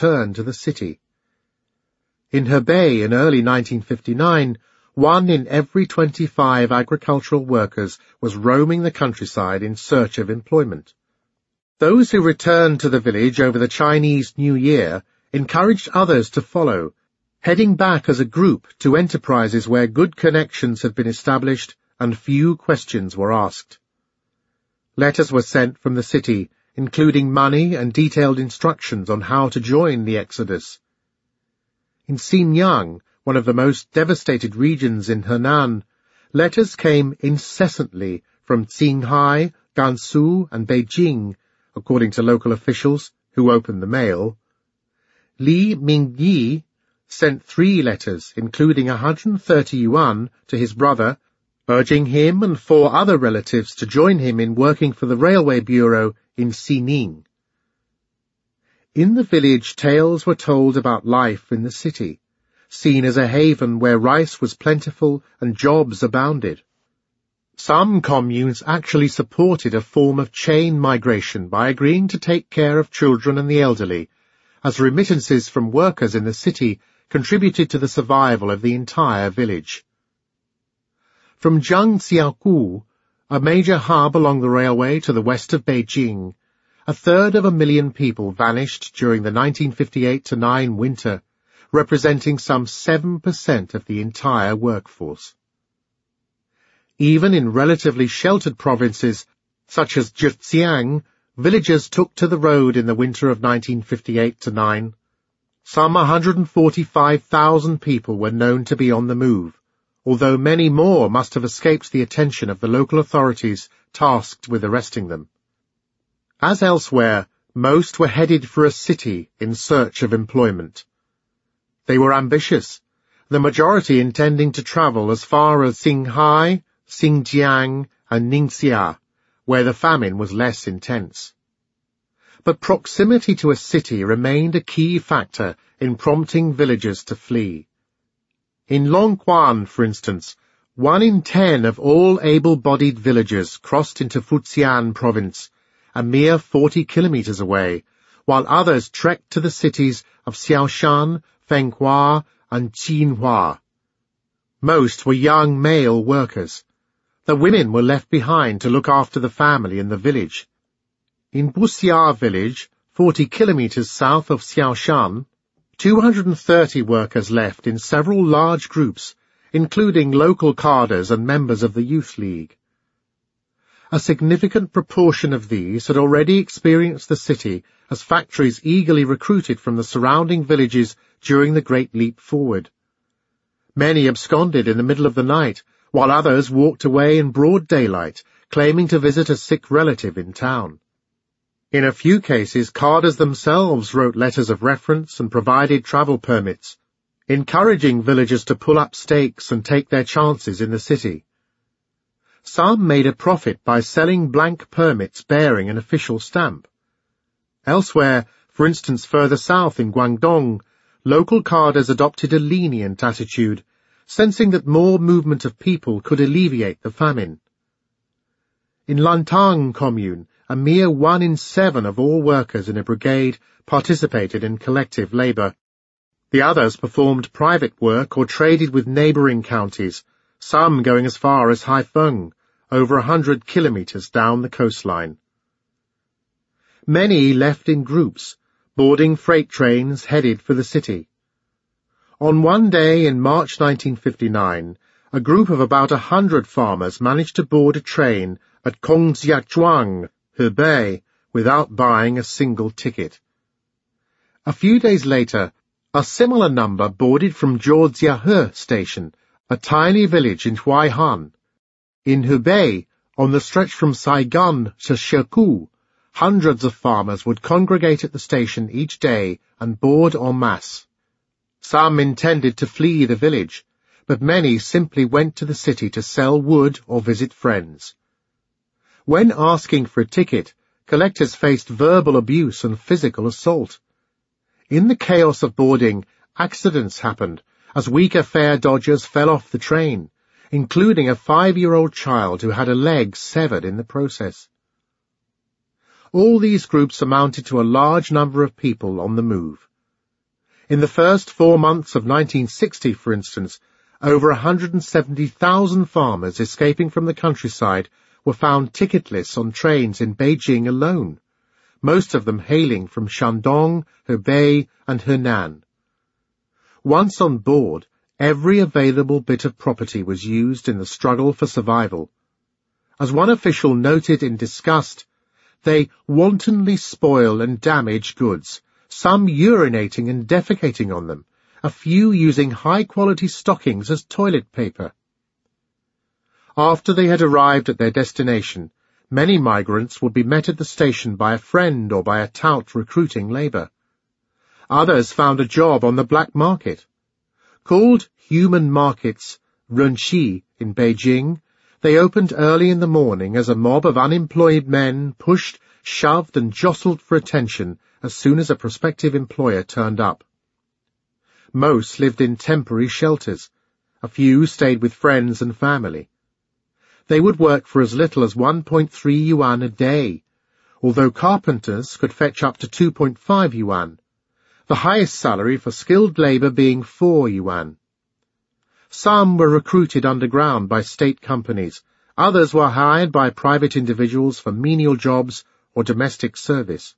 return to the city. In Hebei in early 1959, 1 in every 25 agricultural workers was roaming the countryside in search of employment. Those who returned to the village over the Chinese New Year encouraged others to follow, heading back as a group to enterprises where good connections had been established and few questions were asked. Letters were sent from the city, including money and detailed instructions on how to join the exodus. In Xinyang, one of the most devastated regions in Henan, letters came incessantly from Qinghai, Gansu, and Beijing, according to local officials who opened the mail. Li Mingyi sent 3 letters, including 130 yuan, to his brother, urging him and 4 other relatives to join him in working for the Railway Bureau in Xining. In the village, tales were told about life in the city, seen as a haven where rice was plentiful and jobs abounded. Some communes actually supported a form of chain migration by agreeing to take care of children and the elderly, as remittances from workers in the city contributed to the survival of the entire village. From Zhangjiakou, a major hub along the railway to the west of Beijing, 1/3 people vanished during the 1958-9 winter, representing some 7% of the entire workforce. Even in relatively sheltered provinces, such as Zhejiang, villagers took to the road in the winter of 1958-9. Some 145,000 people were known to be on the move, although many more must have escaped the attention of the local authorities tasked with arresting them. As elsewhere, most were headed for a city in search of employment. They were ambitious, the majority intending to travel as far as Qinghai, Xinjiang, and Ningxia, where the famine was less intense. But proximity to a city remained a key factor in prompting villagers to flee. In Longquan, for instance, 1 in 10 of all able-bodied villagers crossed into Fujian province, a mere 40 kilometers away, while others trekked to the cities of Xiaoshan, Fenghua, and Jinhua. Most were young male workers. The women were left behind to look after the family in the village. In Buxia village, 40 kilometers south of Xiaoshan, 230 workers left in several large groups, including local cadres and members of the Youth League. A significant proportion of these had already experienced the city as factories eagerly recruited from the surrounding villages during the Great Leap Forward. Many absconded in the middle of the night, while others walked away in broad daylight, claiming to visit a sick relative in town. In a few cases, cadres themselves wrote letters of reference and provided travel permits, encouraging villagers to pull up stakes and take their chances in the city. Some made a profit by selling blank permits bearing an official stamp. Elsewhere, for instance further south in Guangdong, local cadres adopted a lenient attitude, sensing that more movement of people could alleviate the famine. In Lantang commune, a mere 1 in 7 of all workers in a brigade participated in collective labour. The others performed private work or traded with neighbouring counties, some going as far as Haifeng, over 100 kilometres down the coastline. Many left in groups, boarding freight trains headed for the city. On one day in March 1959, a group of about 100 farmers managed to board a train at Kongjiazhuang, Hebei, without buying a single ticket. A few days later, a similar number boarded from Zhuojiahe station, a tiny village in Huaihan. In Hebei, on the stretch from Saigon to Shekou, hundreds of farmers would congregate at the station each day and board en masse. Some intended to flee the village, but many simply went to the city to sell wood or visit friends. When asking for a ticket, collectors faced verbal abuse and physical assault. In the chaos of boarding, accidents happened, as weaker fare dodgers fell off the train, including a 5-year-old child who had a leg severed in the process. All these groups amounted to a large number of people on the move. In the first 4 months of 1960, for instance, over 170,000 farmers escaping from the countryside were found ticketless on trains in Beijing alone, most of them hailing from Shandong, Hebei, and Henan. Once on board, every available bit of property was used in the struggle for survival. As one official noted in disgust, they wantonly spoil and damage goods, some urinating and defecating on them, a few using high-quality stockings as toilet paper. After they had arrived at their destination, many migrants would be met at the station by a friend or by a tout recruiting labour. Others found a job on the black market. Called human markets, renqi, in Beijing, they opened early in the morning as a mob of unemployed men pushed, shoved and jostled for attention as soon as a prospective employer turned up. Most lived in temporary shelters. A few stayed with friends and family. They would work for as little as 1.3 yuan a day, although carpenters could fetch up to 2.5 yuan, the highest salary for skilled labour being 4 yuan. Some were recruited underground by state companies, others were hired by private individuals for menial jobs or domestic service.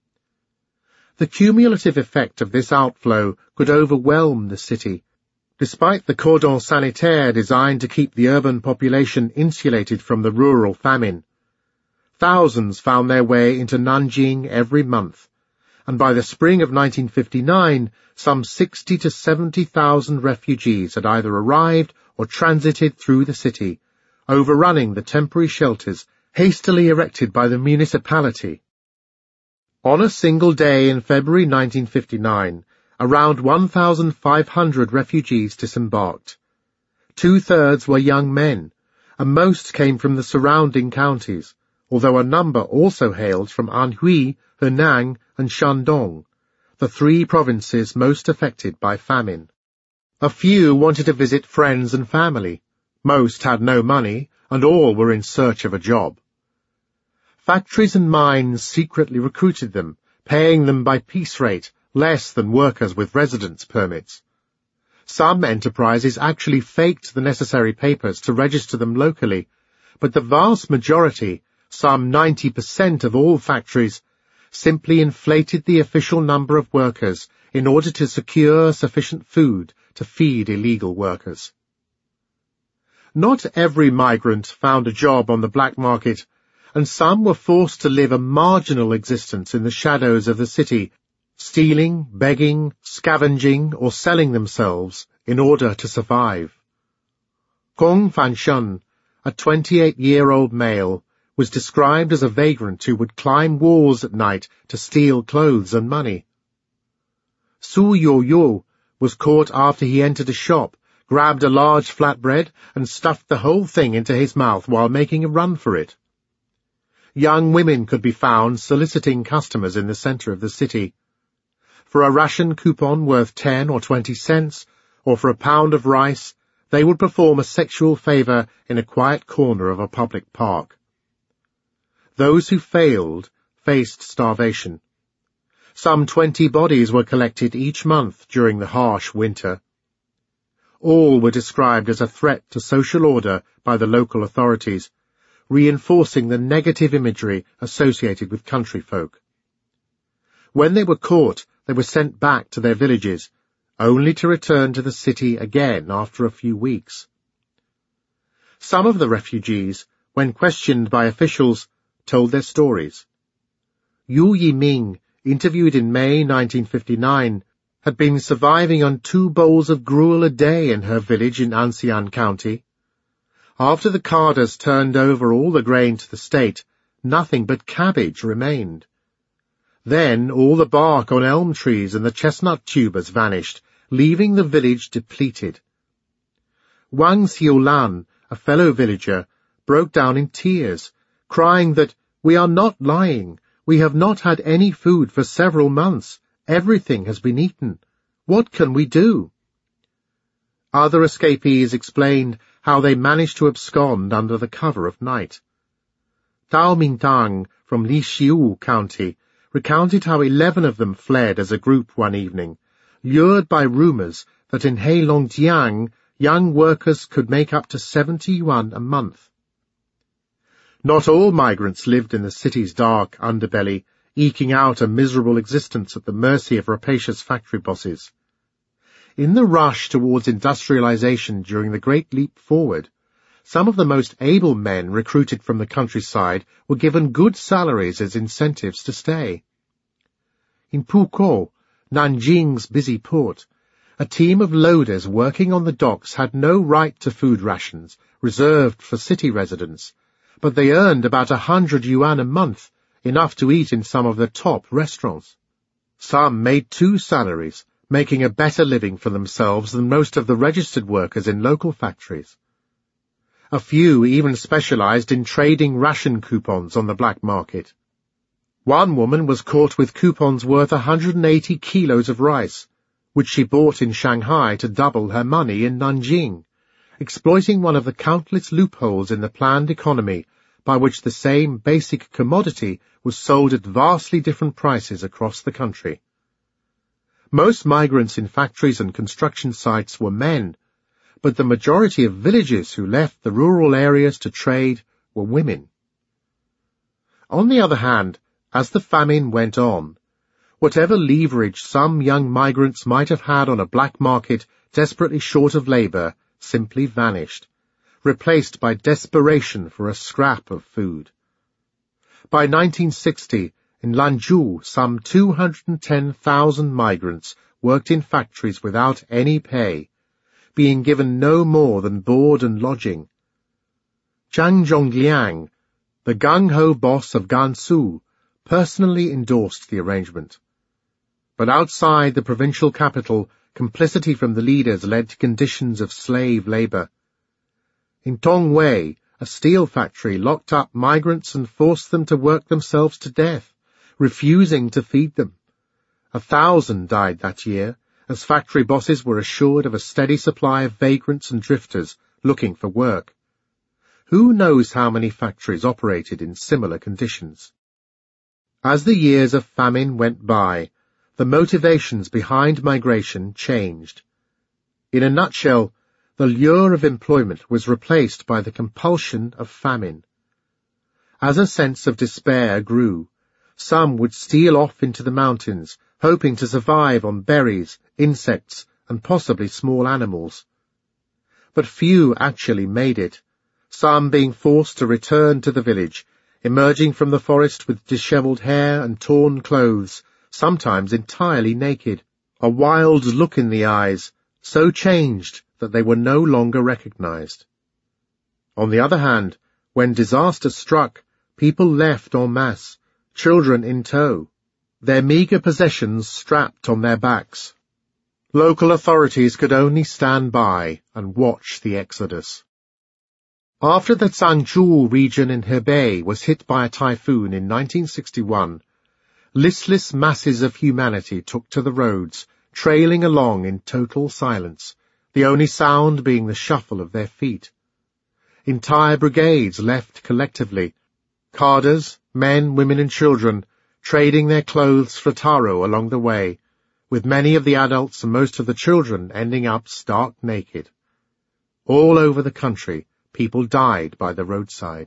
The cumulative effect of this outflow could overwhelm the city, despite the cordon sanitaire designed to keep the urban population insulated from the rural famine. Thousands found their way into Nanjing every month, and by the spring of 1959, some 60 to 70,000 refugees had either arrived or transited through the city, overrunning the temporary shelters hastily erected by the municipality. On a single day in February 1959, around 1,500 refugees disembarked. 2/3 were young men, and most came from the surrounding counties, although a number also hailed from Anhui, Henan, and Shandong, the 3 provinces most affected by famine. A few wanted to visit friends and family. Most had no money, and all were in search of a job. Factories and mines secretly recruited them, paying them by piece rate, less than workers with residence permits. Some enterprises actually faked the necessary papers to register them locally, but the vast majority, some 90% of all factories, simply inflated the official number of workers in order to secure sufficient food to feed illegal workers. Not every migrant found a job on the black market, and some were forced to live a marginal existence in the shadows of the city, stealing, begging, scavenging, or selling themselves in order to survive. Gong Fanshun, a 28-year-old male, was described as a vagrant who would climb walls at night to steal clothes and money. Su Yo-yo was caught after he entered a shop, grabbed a large flatbread, and stuffed the whole thing into his mouth while making a run for it. Young women could be found soliciting customers in the centre of the city. For a ration coupon worth 10 or 20 cents, or for a pound of rice, they would perform a sexual favour in a quiet corner of a public park. Those who failed faced starvation. Some 20 bodies were collected each month during the harsh winter. All were described as a threat to social order by the local authorities, reinforcing the negative imagery associated with country folk. When they were caught, they were sent back to their villages, only to return to the city again after a few weeks. Some of the refugees, when questioned by officials, told their stories. Yu Yiming, interviewed in May 1959, had been surviving on 2 bowls of gruel a day in her village in Anxian County. After the carders turned over all the grain to the state, nothing but cabbage remained. Then all the bark on elm trees and the chestnut tubers vanished, leaving the village depleted. Wang Xiulan, a fellow villager, broke down in tears, crying that, "We are not lying. We have not had any food for several months. Everything has been eaten. What can we do?" Other escapees explained how they managed to abscond under the cover of night. Dao Mingdang from Lixiu County recounted how 11 of them fled as a group one evening, lured by rumors that in Heilongjiang young workers could make up to 70 yuan a month. Not all migrants lived in the city's dark underbelly, eking out a miserable existence at the mercy of rapacious factory bosses. In the rush towards industrialization during the Great Leap Forward, some of the most able men recruited from the countryside were given good salaries as incentives to stay. In Pukou, Nanjing's busy port, a team of loaders working on the docks had no right to food rations reserved for city residents, but they earned about 100 yuan a month, enough to eat in some of the top restaurants. Some made 2 salaries, making a better living for themselves than most of the registered workers in local factories. A few even specialized in trading ration coupons on the black market. One woman was caught with coupons worth 180 kilos of rice, which she bought in Shanghai to double her money in Nanjing, exploiting one of the countless loopholes in the planned economy by which the same basic commodity was sold at vastly different prices across the country. Most migrants in factories and construction sites were men, but the majority of villagers who left the rural areas to trade were women. On the other hand, as the famine went on, whatever leverage some young migrants might have had on a black market desperately short of labor simply vanished, replaced by desperation for a scrap of food. By 1960, in Lanzhou, some 210,000 migrants worked in factories without any pay, being given no more than board and lodging. Zhang Zhongliang, the gung-ho boss of Gansu, personally endorsed the arrangement. But outside the provincial capital, complicity from the leaders led to conditions of slave labor. In Tongwei, a steel factory locked up migrants and forced them to work themselves to death, refusing to feed them. 1,000 died that year, as factory bosses were assured of a steady supply of vagrants and drifters looking for work. Who knows how many factories operated in similar conditions? As the years of famine went by, the motivations behind migration changed. In a nutshell, the lure of employment was replaced by the compulsion of famine. As a sense of despair grew, some would steal off into the mountains, hoping to survive on berries, insects, and possibly small animals. But few actually made it, some being forced to return to the village, emerging from the forest with disheveled hair and torn clothes, sometimes entirely naked, a wild look in the eyes, so changed that they were no longer recognized. On the other hand, when disaster struck, people left en masse, children in tow, their meager possessions strapped on their backs. Local authorities could only stand by and watch the exodus. After the Zhangzhou region in Hebei was hit by a typhoon in 1961, listless masses of humanity took to the roads, trailing along in total silence, the only sound being the shuffle of their feet. Entire brigades left collectively, carders, men, women and children, trading their clothes for taro along the way, with many of the adults and most of the children ending up stark naked. All over the country, people died by the roadside.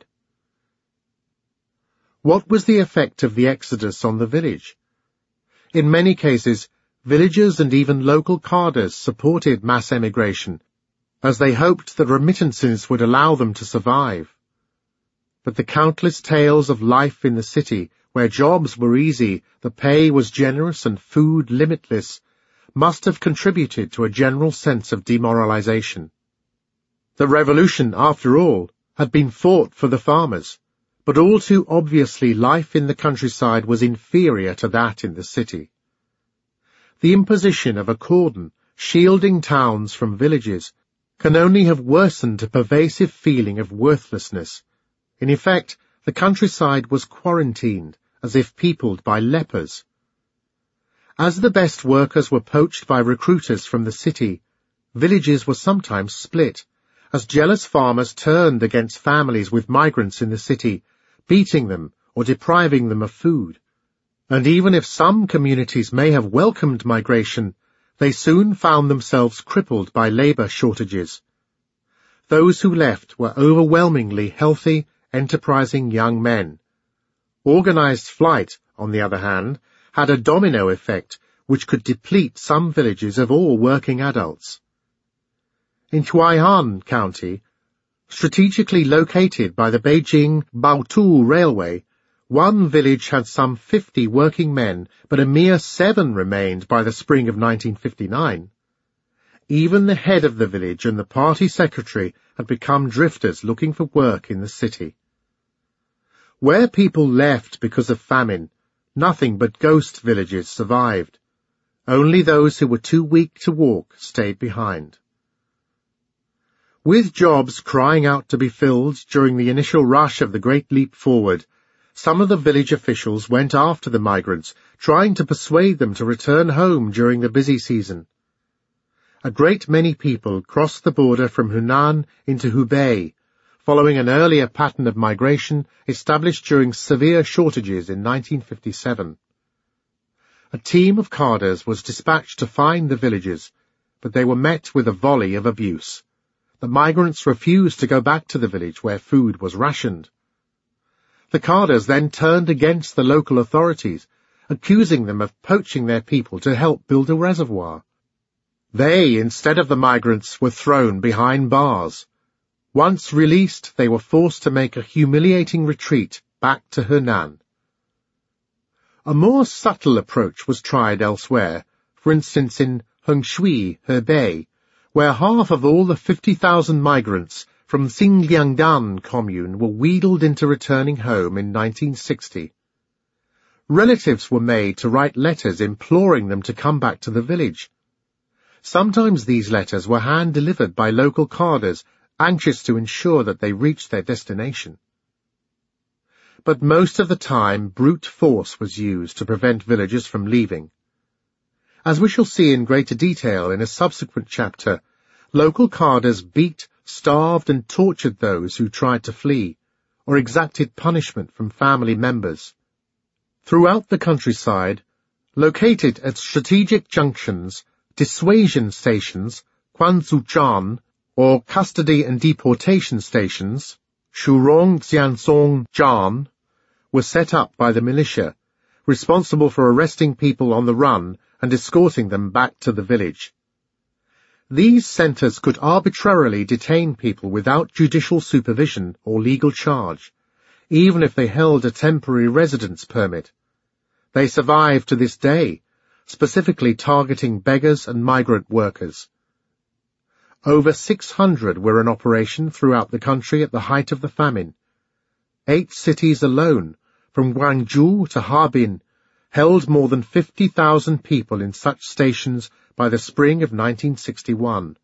What was the effect of the exodus on the village? In many cases, villagers and even local carders supported mass emigration, as they hoped that remittances would allow them to survive. But the countless tales of life in the city, where jobs were easy, the pay was generous and food limitless, must have contributed to a general sense of demoralization. The revolution, after all, had been fought for the farmers, but all too obviously life in the countryside was inferior to that in the city. The imposition of a cordon, shielding towns from villages, can only have worsened a pervasive feeling of worthlessness. In effect, the countryside was quarantined, as if peopled by lepers. As the best workers were poached by recruiters from the city, villages were sometimes split, as jealous farmers turned against families with migrants in the city, beating them or depriving them of food. And even if some communities may have welcomed migration, They soon found themselves crippled by labour shortages. Those who left were overwhelmingly healthy, enterprising young men. Organised flight, on the other hand, had a domino effect which could deplete some villages of all working adults. In Huai'an County, strategically located by the Beijing-Baotou Railway, one village had some 50 working men, but a mere 7 remained by the spring of 1959. Even the head of the village and the party secretary had become drifters looking for work in the city. Where people left because of famine, nothing but ghost villages survived. Only those who were too weak to walk stayed behind. With jobs crying out to be filled during the initial rush of the Great Leap Forward, some of the village officials went after the migrants, trying to persuade them to return home during the busy season. A great many people crossed the border from Hunan into Hubei, following an earlier pattern of migration established during severe shortages in 1957. A team of carders was dispatched to find the villages, but they were met with a volley of abuse. The migrants refused to go back to the village where food was rationed. The carders then turned against the local authorities, accusing them of poaching their people to help build a reservoir. They, instead of the migrants, were thrown behind bars. Once released, they were forced to make a humiliating retreat back to Henan. A more subtle approach was tried elsewhere, for instance in Hengshui, Hebei, where half of all the 50,000 migrants from Xinjiangdan commune were wheedled into returning home in 1960. Relatives were made to write letters imploring them to come back to the village. Sometimes these letters were hand-delivered by local carders, anxious to ensure that they reached their destination. But most of the time, brute force was used to prevent villagers from leaving. As we shall see in greater detail in a subsequent chapter, local carders beat, starved and tortured those who tried to flee, or exacted punishment from family members. Throughout the countryside, located at strategic junctions, dissuasion stations, Quanzhuchan, or custody and deportation stations, Shurong Xiansong Zhan, were set up by the militia, responsible for arresting people on the run and escorting them back to the village. These centres could arbitrarily detain people without judicial supervision or legal charge, even if they held a temporary residence permit. They survive to this day, specifically targeting beggars and migrant workers. Over 600 were in operation throughout the country at the height of the famine. 8 cities alone, from Guangzhou to Harbin, held more than 50,000 people in such stations by the spring of 1961.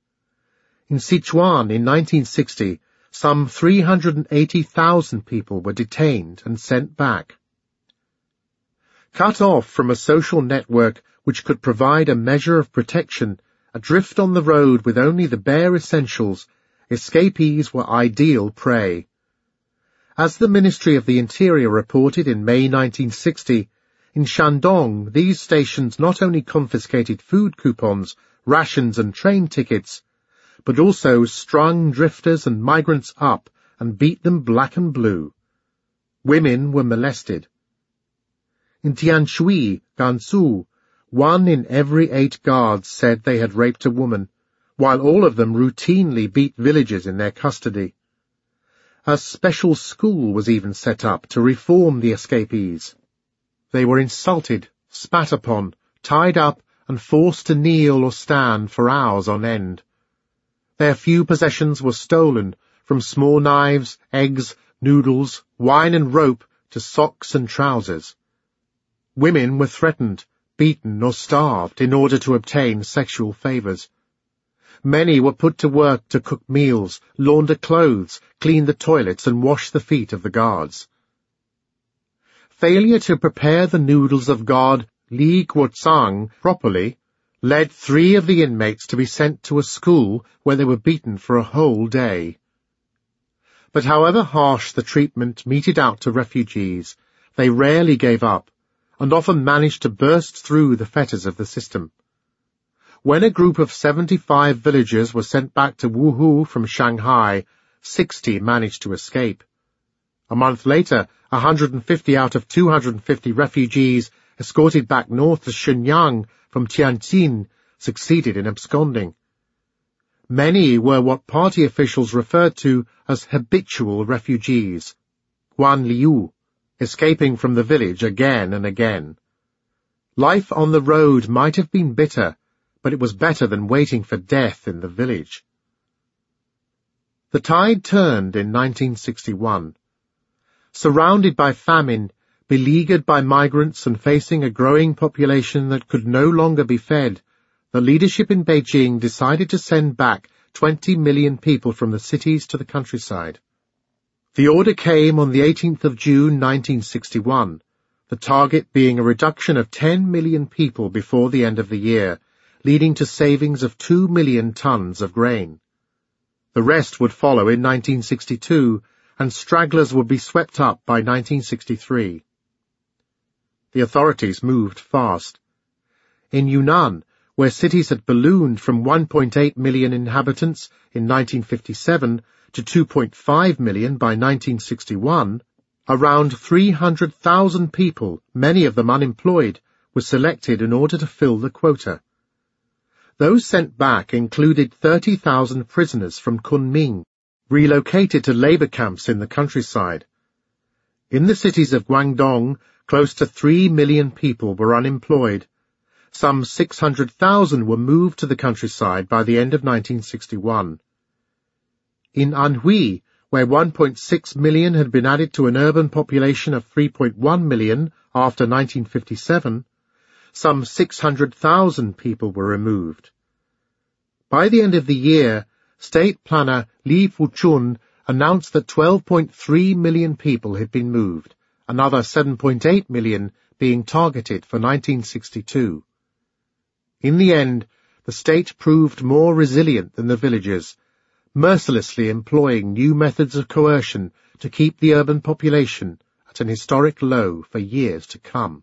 In Sichuan in 1960, some 380,000 people were detained and sent back. Cut off from a social network which could provide a measure of protection, adrift on the road with only the bare essentials, escapees were ideal prey. As the Ministry of the Interior reported in May 1960, in Shandong, these stations not only confiscated food coupons, rations and train tickets, but also strung drifters and migrants up and beat them black and blue. Women were molested. In Tianshui, Gansu, 1 in every 8 guards said they had raped a woman, while all of them routinely beat villagers in their custody. A special school was even set up to reform the escapees. They were insulted, spat upon, tied up, and forced to kneel or stand for hours on end. Their few possessions were stolen, from small knives, eggs, noodles, wine and rope to socks and trousers. Women were threatened, beaten or starved in order to obtain sexual favours. Many were put to work to cook meals, launder clothes, clean the toilets and wash the feet of the guards. Failure to prepare the noodles of God, Li Guozhang, properly, led 3 of the inmates to be sent to a school where they were beaten for a whole day. But however harsh the treatment meted out to refugees, they rarely gave up, and often managed to burst through the fetters of the system. when a group of 75 villagers were sent back to Wuhu from Shanghai, 60 managed to escape. A month later, 150 out of 250 refugees escorted back north to Shenyang from Tianjin succeeded in absconding. Many were what party officials referred to as habitual refugees, Guan Liu, escaping from the village again and again. Life on the road might have been bitter, but it was better than waiting for death in the village. The tide turned in 1961. Surrounded by famine, beleaguered by migrants and facing a growing population that could no longer be fed, the leadership in Beijing decided to send back 20 million people from the cities to the countryside. The order came on the 18th of June 1961, the target being a reduction of 10 million people before the end of the year, leading to savings of 2 million tons of grain. The rest would follow in 1962, and stragglers would be swept up by 1963. The authorities moved fast. In Yunnan, where cities had ballooned from 1.8 million inhabitants in 1957 to 2.5 million by 1961, around 300,000 people, many of them unemployed, were selected in order to fill the quota. Those sent back included 30,000 prisoners from Kunming, relocated to labor camps in the countryside. In the cities of Guangdong, close to 3 million people were unemployed. Some 600,000 were moved to the countryside by the end of 1961. In Anhui, where 1.6 million had been added to an urban population of 3.1 million after 1957, some 600,000 people were removed. By the end of the year, State Planner Li Fuchun announced that 12.3 million people had been moved, another 7.8 million being targeted for 1962. In the end, the state proved more resilient than the villagers, mercilessly employing new methods of coercion to keep the urban population at an historic low for years to come.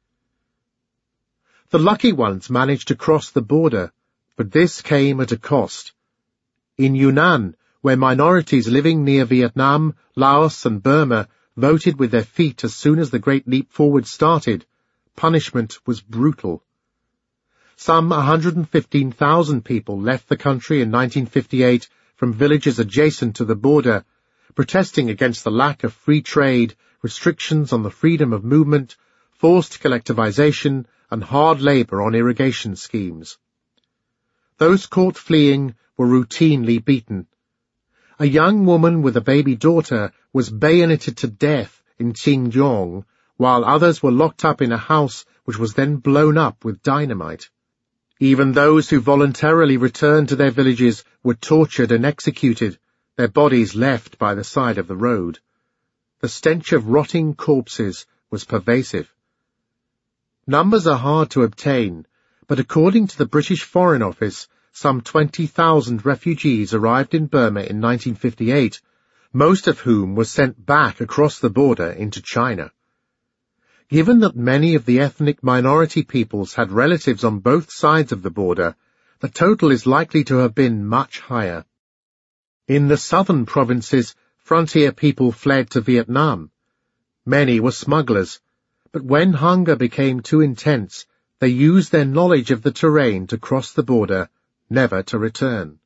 The lucky ones managed to cross the border, but this came at a cost. In Yunnan, where minorities living near Vietnam, Laos and Burma voted with their feet as soon as the Great Leap Forward started, punishment was brutal. Some 115,000 people left the country in 1958 from villages adjacent to the border, protesting against the lack of free trade, restrictions on the freedom of movement, forced collectivization, and hard labor on irrigation schemes. Those caught fleeing were routinely beaten. A young woman with a baby daughter was bayoneted to death in Qingyong, while others were locked up in a house which was then blown up with dynamite. Even those who voluntarily returned to their villages were tortured and executed, their bodies left by the side of the road. The stench of rotting corpses was pervasive. Numbers are hard to obtain, but according to the British Foreign Office, some 20,000 refugees arrived in Burma in 1958, most of whom were sent back across the border into China. Given that many of the ethnic minority peoples had relatives on both sides of the border, the total is likely to have been much higher. In the southern provinces, frontier people fled to Vietnam. Many were smugglers, but when hunger became too intense, they used their knowledge of the terrain to cross the border, never to return.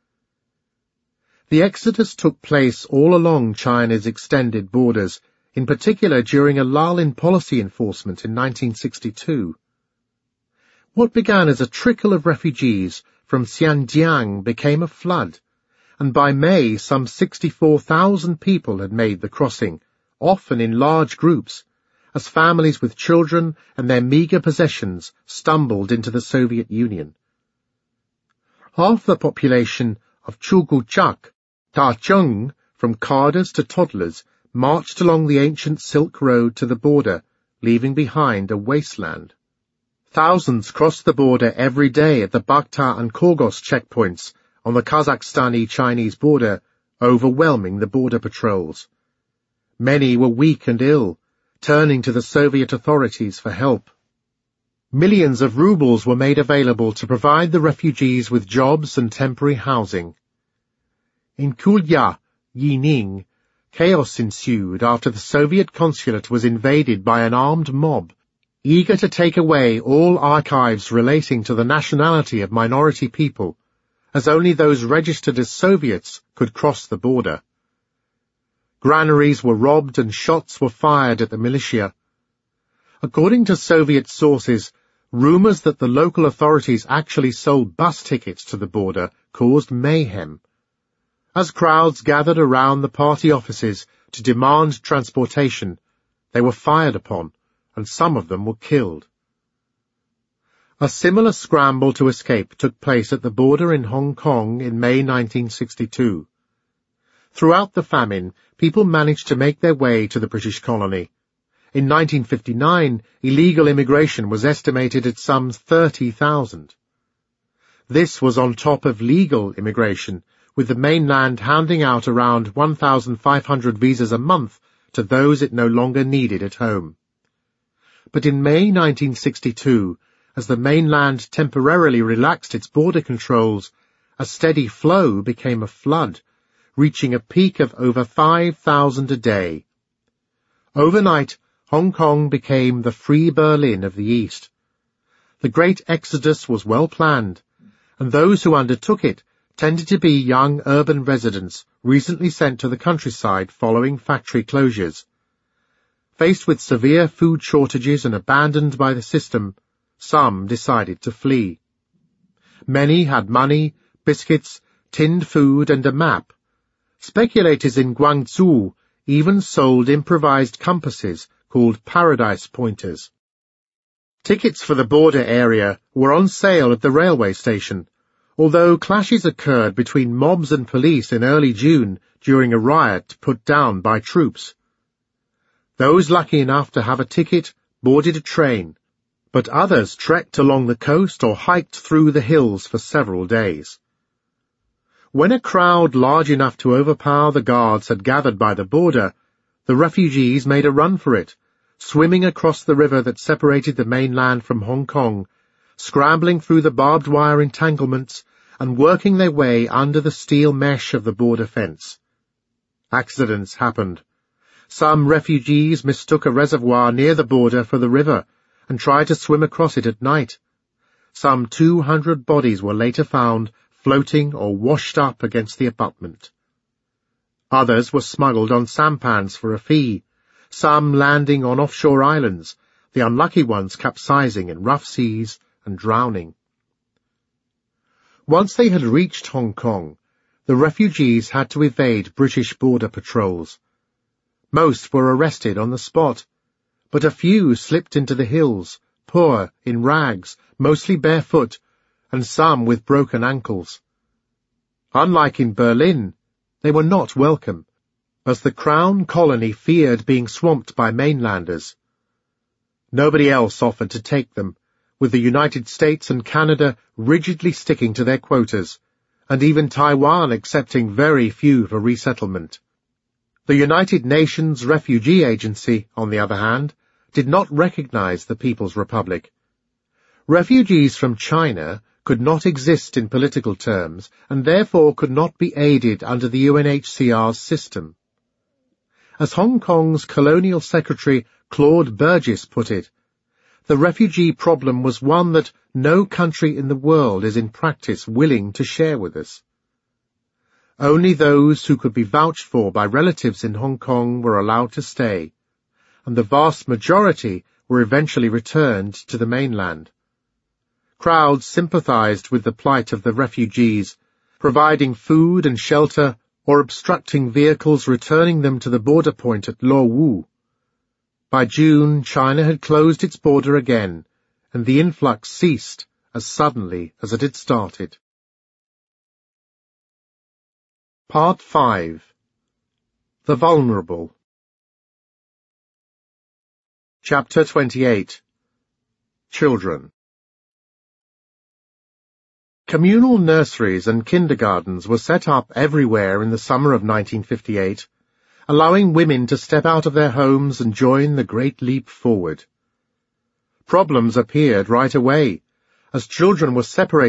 The exodus took place all along China's extended borders, in particular during a lull in policy enforcement in 1962. What began as a trickle of refugees from Xinjiang became a flood, and by May some 64,000 people had made the crossing, often in large groups, as families with children and their meagre possessions stumbled into the Soviet Union. Half the population of Chuguchak, Tacheng, from carders to toddlers, marched along the ancient Silk Road to the border, leaving behind a wasteland. Thousands crossed the border every day at the Bakhta and Korgos checkpoints on the Kazakhstani-Chinese border, overwhelming the border patrols. Many were weak and ill, turning to the Soviet authorities for help. Millions of rubles were made available to provide the refugees with jobs and temporary housing. In Kulya, Yining, chaos ensued after the Soviet consulate was invaded by an armed mob, eager to take away all archives relating to the nationality of minority people, as only those registered as Soviets could cross the border. Granaries were robbed and shots were fired at the militia. According to Soviet sources, rumors that the local authorities actually sold bus tickets to the border caused mayhem. As crowds gathered around the party offices to demand transportation, they were fired upon, and some of them were killed. A similar scramble to escape took place at the border in Hong Kong in May 1962. Throughout the famine, people managed to make their way to the British colony. In 1959, illegal immigration was estimated at some 30,000. This was on top of legal immigration, with the mainland handing out around 1,500 visas a month to those it no longer needed at home. But in May 1962, as the mainland temporarily relaxed its border controls, a steady flow became a flood, reaching a peak of over 5,000 a day. Overnight, Hong Kong became the free Berlin of the East. The great exodus was well planned, and those who undertook it tended to be young urban residents recently sent to the countryside following factory closures. Faced with severe food shortages and abandoned by the system, some decided to flee. Many had money, biscuits, tinned food, and a map. Speculators in Guangzhou even sold improvised compasses called paradise pointers. Tickets for the border area were on sale at the railway station, although clashes occurred between mobs and police in early June during a riot put down by troops. Those lucky enough to have a ticket boarded a train, but others trekked along the coast or hiked through the hills for several days. When a crowd large enough to overpower the guards had gathered by the border, the refugees made a run for it, swimming across the river that separated the mainland from Hong Kong, scrambling through the barbed wire entanglements and working their way under the steel mesh of the border fence. Accidents happened. Some refugees mistook a reservoir near the border for the river and tried to swim across it at night. Some 200 bodies were later found floating or washed up against the abutment. Others were smuggled on sampans for a fee, some landing on offshore islands, the unlucky ones capsizing in rough seas and drowning. Once they had reached Hong Kong, the refugees had to evade British border patrols. Most were arrested on the spot, but a few slipped into the hills, poor, in rags, mostly barefoot, and some with broken ankles. Unlike in Berlin, they were not welcome, as the Crown Colony feared being swamped by mainlanders. Nobody else offered to take them, with the United States and Canada rigidly sticking to their quotas, and even Taiwan accepting very few for resettlement. The United Nations Refugee Agency, on the other hand, did not recognize the People's Republic. Refugees from China could not exist in political terms, and therefore could not be aided under the UNHCR's system. As Hong Kong's Colonial Secretary Claude Burgess put it, the refugee problem was one that no country in the world is in practice willing to share with us. Only those who could be vouched for by relatives in Hong Kong were allowed to stay, and the vast majority were eventually returned to the mainland. Crowds sympathized with the plight of the refugees, providing food and shelter or obstructing vehicles returning them to the border point at Lo Wu. By June, China had closed its border again, and the influx ceased as suddenly as it had started. Part 5. The Vulnerable. Chapter 28. Children. Communal nurseries and kindergartens were set up everywhere in the summer of 1958, allowing women to step out of their homes and join the great leap forward. Problems appeared right away, as children were separated